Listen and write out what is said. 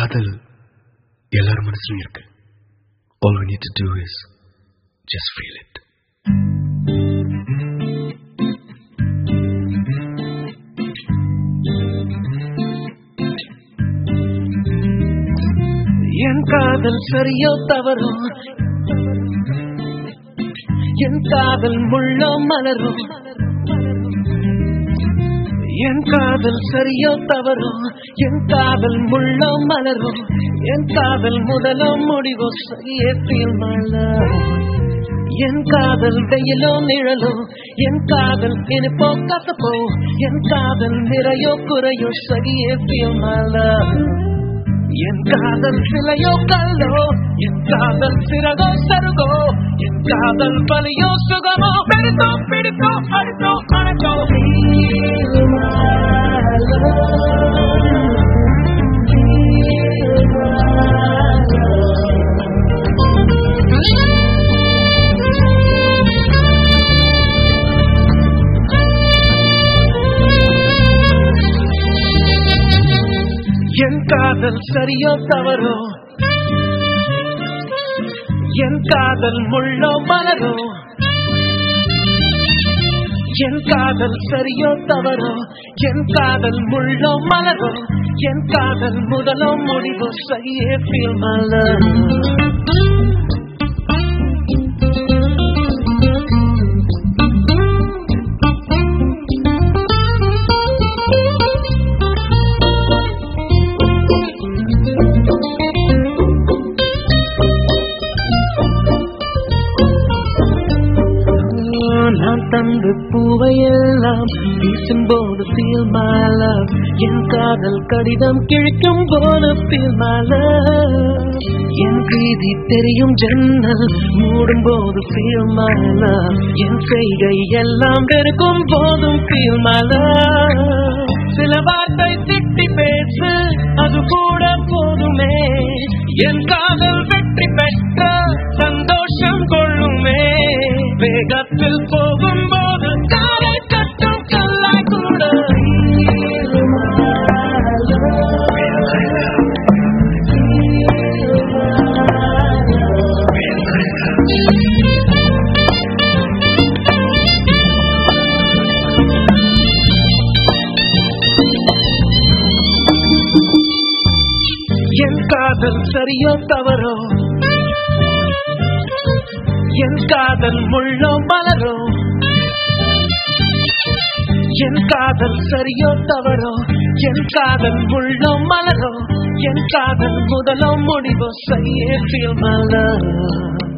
காதல் எல்லார் மனசுலயும் இருக்கு. All we need to do is just feel it. என் காதல் சரியோ தவறோ, என் காதல் முள்ளோ மலரோ, என் காதல் சரியோ தவறோ, என் காதல் முள்ளோ மலரோ, என் காதல் முதலோ முடிவோ, சரியே feel my love. என் காதல் வெயிலோ நிழலோ, என் காதல் இனிப்போ கசப்போ, என் காதல் நிறையோ குறையோ, சரியே feel my love. என் காதல் சிலையோ கல்லோ, என் காதல் சிறகோ சருகோ, என் காதல் பலியோ சுகமோ, பெருத்தோ பிடித்தோ அடுத்தோ அணைச்சோ, என் காதல் சரியோ தவறோ, என் காதல் முள்ளோ மலரோ, என் காதல் சரியோ தவறோ, என் காதல் முள்ளோ மலரோ, என் காதல் முதலோ முடிவோ, சரியே feel my love. நான் தந்து பூவையெல்லாம் வீசும்போது feel my love. என் காதல் கடிதம் கிழிக்கும் போது feel my love. என் பிரீதி தெரியும் ஜன்னல் மூடும் போது feel my love. என் செய்கை எல்லாம் வெறுக்கும் போதும் feel my love. சில வார்த்தை திட்டி பேசு அது கூட போதுமே, என் காதல் வெற்றி பெற்ற சந்தோஷம் கொள்ளுமே. வேகத்தில் போகும்போது காலை கட்டும் கல்லாய் கூட என் காதல் சரியோ தவறோ, என் காதல் முள்ளோ மலரோ, என் காதல் சரியோ தவறோ, என் காதல் முள்ளோ மலரோ, என் காதல் முதலோ முடிவோ, சரியே feel my love.